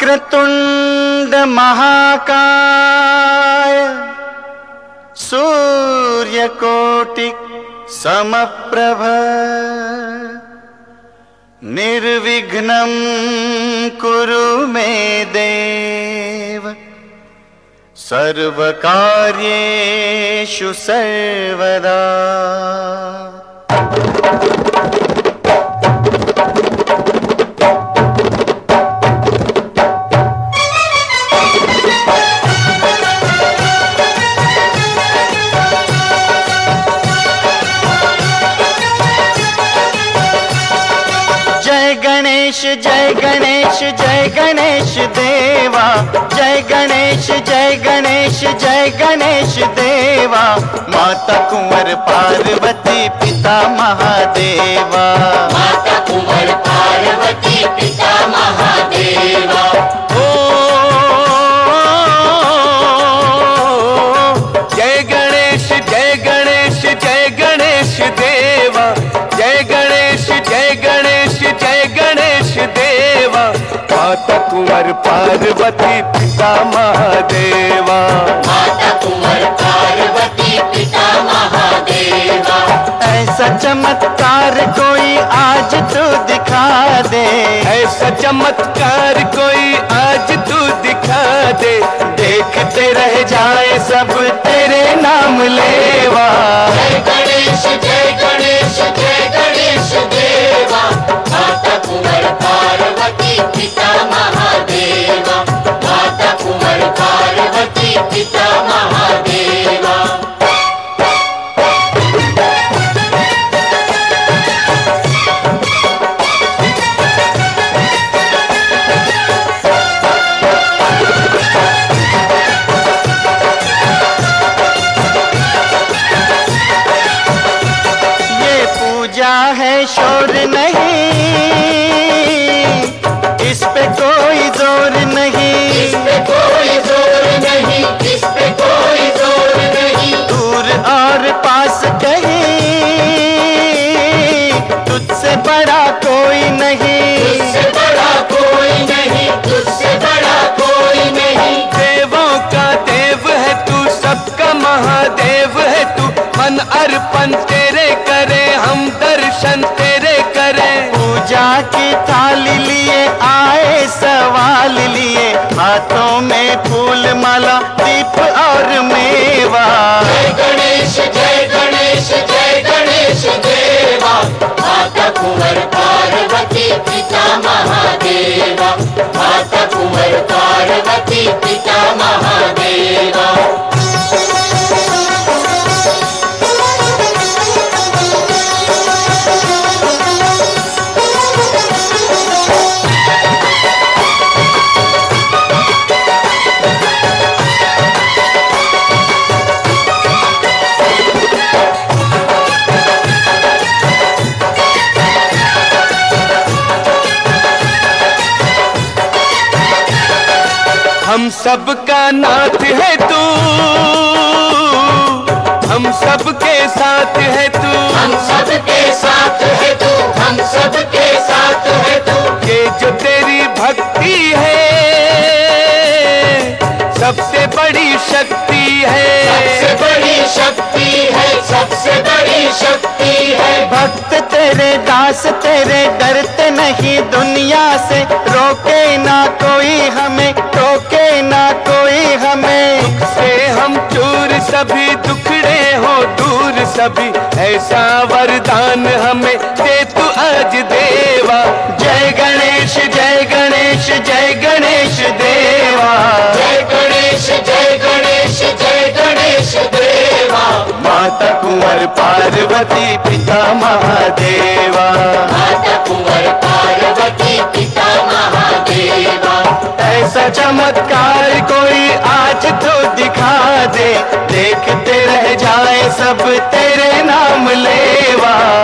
वक्रतुंड महाकाय सूर्यकोटि समप्रभ निर्विघ्नं कुरु मे देव सर्वकार्येषु सर्वदा। जय गणेश जय गणेश जय गणेश देवा, जय गणेश जय गणेश जय गणेश देवा। माता कुंवर पार्वती पिता महादेवा, माता कुंवर पार्वती पिता महादेवा। जय गणेश जय गणेश जय गणेश देवा, जय गणेश जय गणेश जय गणेश देवा। माता कुंवर पार्वती पिता महादेवा, माता कुंवर पार्वती पिता महादेवा। ऐसा चमत्कार कोई आज तू दिखा दे, ऐसा चमत्कार कोई आज तू दिखा दे। देखते रह जाए सब तेरे नाम लेवा। जय गणेश जय गणेश जय गणेश देवा, माता कुंवर पार्वती पिता महादेवा, माता कुंवर पार्वती पिता महादेवा। है शोर नहीं, इस पे कोई जोर नहीं, इस पे कोई जोर नहीं, इस पे कोई जोर नहीं। दूर और पास कहीं तुझसे बड़ा कोई नहीं, तुझसे बड़ा कोई नहीं, तुझसे बड़ा कोई नहीं। देवों का देव है तू, सबका महादेव है तू। मन अर्पण तेरे करे, हम दर्शन तेरे करें। पूजा की थाली लिए आए सवाल लिए, हाथों में फूल माला दीप और मेवा। जय गणेश जय गणेश जय गणेश देवा, माता कुंवर पार्वती पिता महादेवा, माता कुंवर पार्वती पिता महादेवा। हम सबका नाथ है तू, हम सबके साथ है तू, हम सबके साथ है तू, हम सबके साथ है तू। ये जो तेरी भक्ति है सबसे बड़ी शक्ति है, सबसे बड़ी शक्ति है, सबसे बड़ी शक्ति है। भक्त तेरे दास तेरे डरते नहीं दुनिया से, रोके ना कोई हमें, टोके ना कोई हमें। से हम चूर सभी दुखड़े हो दूर सभी, ऐसा वरदान हमें दे तू आज देवा। जय गणेश जय गणेश जय गणेश देवा, जय गणेश जय गणेश जय गणेश देवा। माता कुंवर पार्वती पिता महादेवा, माता कुंवर पार्वती पिता महादेवा। ऐसा चमत्कार कोई आज तो दिखा दे, देखते रह जाए सब तेरे नाम लेवा।